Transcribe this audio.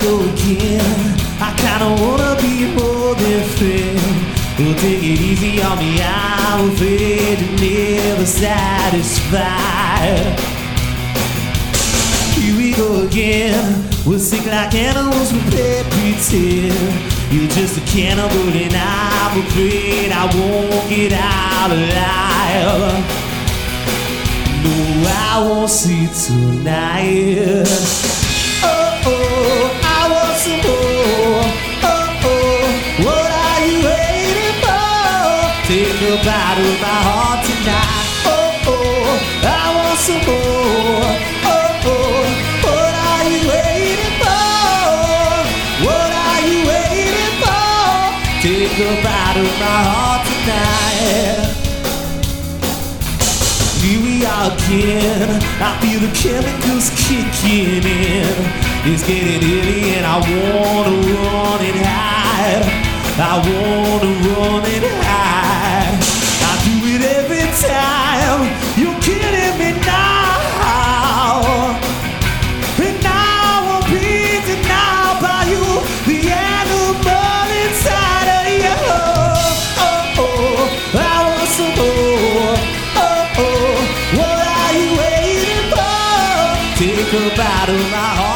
go again. I kinda wanna be more than friend. Well, take it easy on me, I'm afraid you're never satisfied. Here we go again. We'll sing like animals, we'll play pretend. You're just a cannibal and I'm afraid I won't get out alive. No, I won't sleep tonight. Oh, oh, I want some more. Oh, oh, what are you waiting for? Take a bite of my heart tonight. Oh, oh, I want some more. Oh, oh, what are you waiting for? What are you waiting for? Take a bite of my heart tonight. Here we are again. I feel the chemicals kicking in. It's getting heavy and I wanna run and hide. I wanna run and hide. I do it every time. You're kidding me now. And now I'm being denied by you, the animal inside of you. Oh, oh, I want some more. Oh, what are you waiting for? Take a bite of my heart.